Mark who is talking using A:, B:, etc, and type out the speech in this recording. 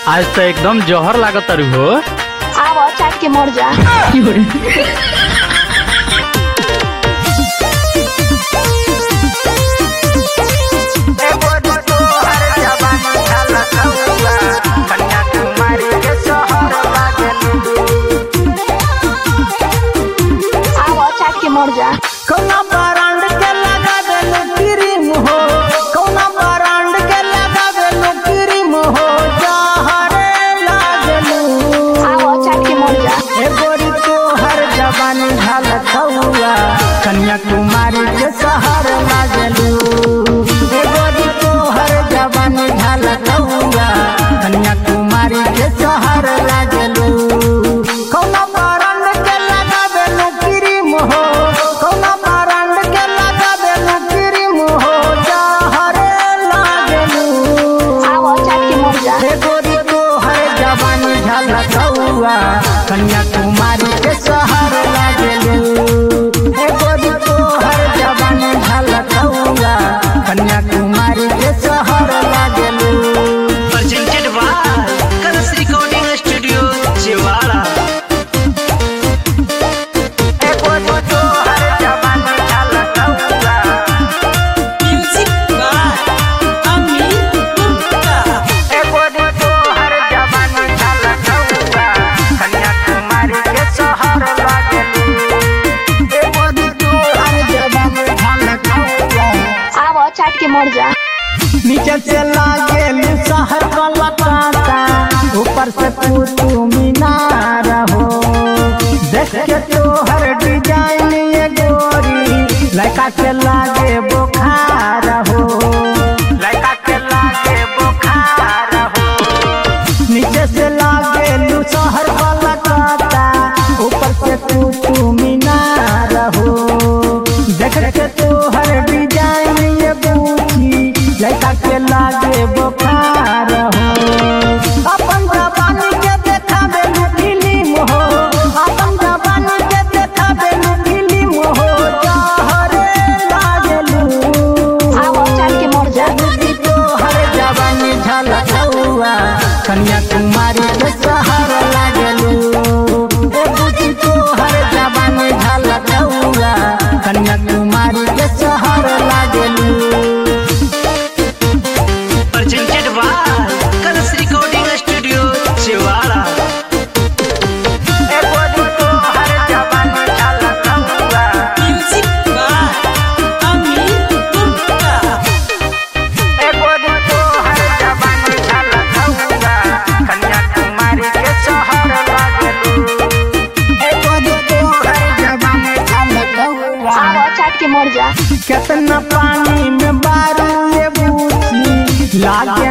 A: आज तो एकदम जहर लागत तारू हो।
B: आव चाट के मर जा। आव चाट के मर जा।
C: कौना ब्रांड के लगा देलू क्रीम हो, कौना ब्रांड के लगा देलू क्रीम हो, जहरे लागलू।
B: आव चाट के मर जा।
C: ए गोरी तोहर जवानी झलक हुआ, कन्याकुमारी के शहर लागलू। ए गोरी तोहर जवानी झलक हुआ, कन्याकुमारी के शहर लागलू। कौना ब्रांड के लगा देलू क्रीम हो, कौना ब्रांड के लगा देलू क्रीम हो, जहरे लागलू।
B: आव चाट के मर जा।
C: ए गोरी तोहर जवानी झलक हुआ, कन्याकुमारी के शहर लागलू। ए गोरी तोहर जवानी झलक हुआ, कन्याकुमारी के शहर लागलू।
D: presented by Colors Recording Studio, Chewala.
C: ए गोरी तोहर जवानी झलक हुआ,
D: Music by Amir Gupta.
C: ए गोरी तोहर जवानी झलक हुआ, कन्याकुमारी के शहर लागलू। ए गोरी तोहर जवानी झलक हुआ,
B: आव चाट के मर जा।
C: नीचे से लागेलू शहर वाला कांटा, ऊपर से कुतुब मीनार हो। देख के तोहर डिजाइन ये गोरी, लड़का के लागे बुखार हो, लड़का के लागे बुखार हो। नीचे से लागेलू शहर वाला कांटा, ऊपर से कुतुब मीनार हो। देख के तोहर डिजाइन ये बूझी, लड़का के लागे बुखार हो। अपन जवानी के देखा देलू फिल्म हो, अपन जवानी के देखा देलू फिल्म हो, जहरे लागलू।
B: आव चाट के मर जा।
C: बुद्धि तोहर जवानी झलक हुआ, कन्याकुमारी के शहर लागलू। ए बुद्धि तोहर जवानी झलक हुआ, कन्याकुमारी के शहर लागलू।
D: Presented by Colors Recording Studio, Chewala.
C: ए गोरी तोहर जवानी झलक हुआ,
D: Music by Amir Gupta.
C: ए गोरी तोहर जवानी झलक हुआ, कन्याकुमारी के शहर लागलू। ए गोरी तोहर जवानी झलक हुआ,
B: आव चाट के मर जा।
C: कितना पानी में बारू ये बूझी, लागे